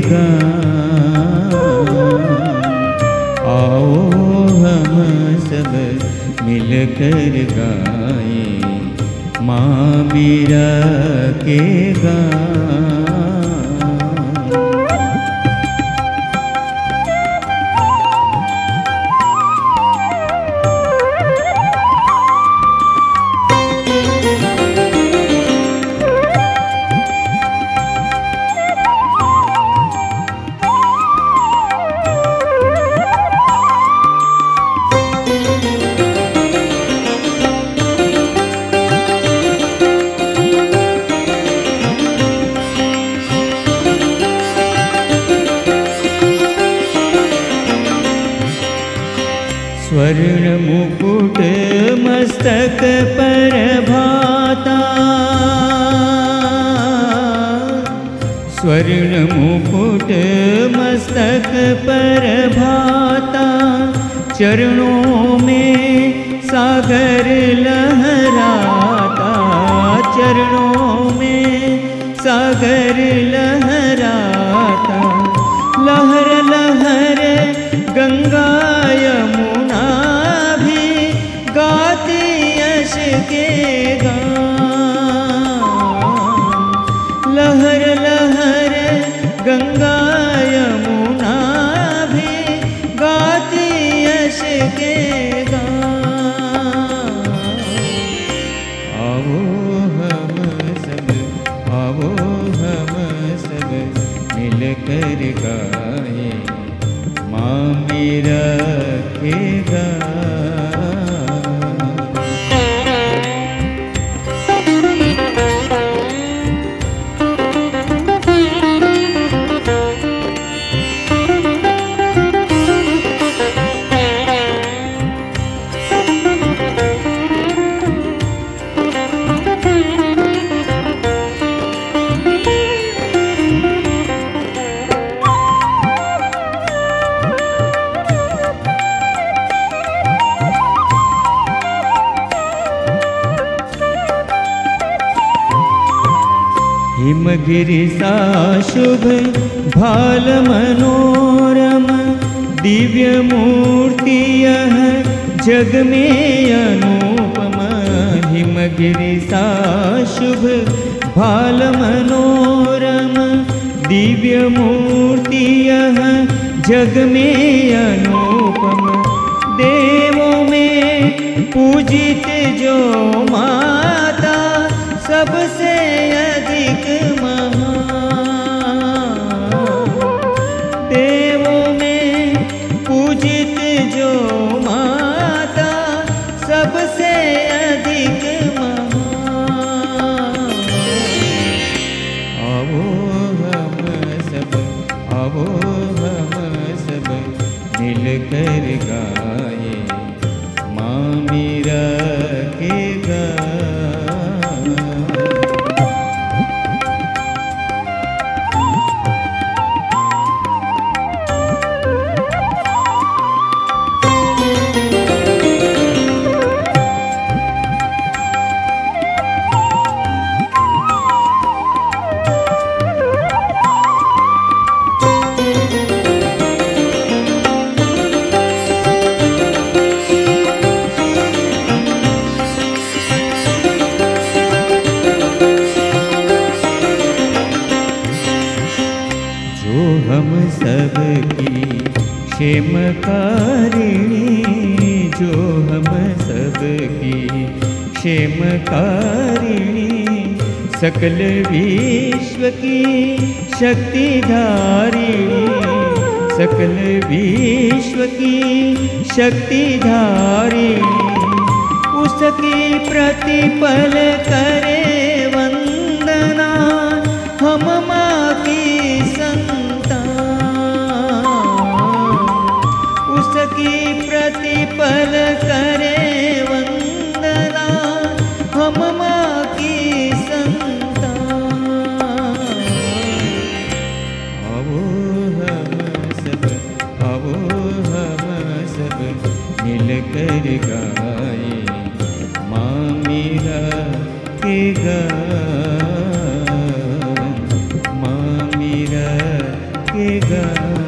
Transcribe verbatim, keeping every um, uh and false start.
गान। आओ हम सब मिलकर गाए माँ मीरा के गान। स्वर्ण मुकुट मस्तक पर भाता, स्वर्ण मुकुट मस्तक पर भाता, चरणों में सागर लहराता, चरणों में सागर लहराता। लहर लहर गंगा यमुना भी गाती यश के गान। लहर लहर गंगा यमुना भी गाती यश के गान। आओ हम सब, आओ हम सब मिलकर गाए माँ मीरा के गान। हिमगिरि सा शुभ भाल मनोरम, दिव्य मूर्ति यह जग में अनुपम। हिमगिरि सा शुभ भाल मनोरम, दिव्य मूर्ति यह जग में अनुपम। देवों में पूजित जो माता, सबसे अधिक महान। देवों में पूजित जो माता, सबसे अधिक महान। आओ हम सब, आओ हम सब मिलकर गाए माँ मीरा के गान। हम सबकी क्षेमकारिणी, जो हम सबकी क्षेमकारिणी, सकल विश्व की शक्तिधारिणी, सकल विश्व की शक्तिधारिणी। उसकी प्रतिपल करे वंदना, हम माँ की उसकी प्रतिपल करे वंदना, हम माँ की संतान। आओ हम सब, आओ हम सब मिलकर गाए माँ मीरा के गान। के गाना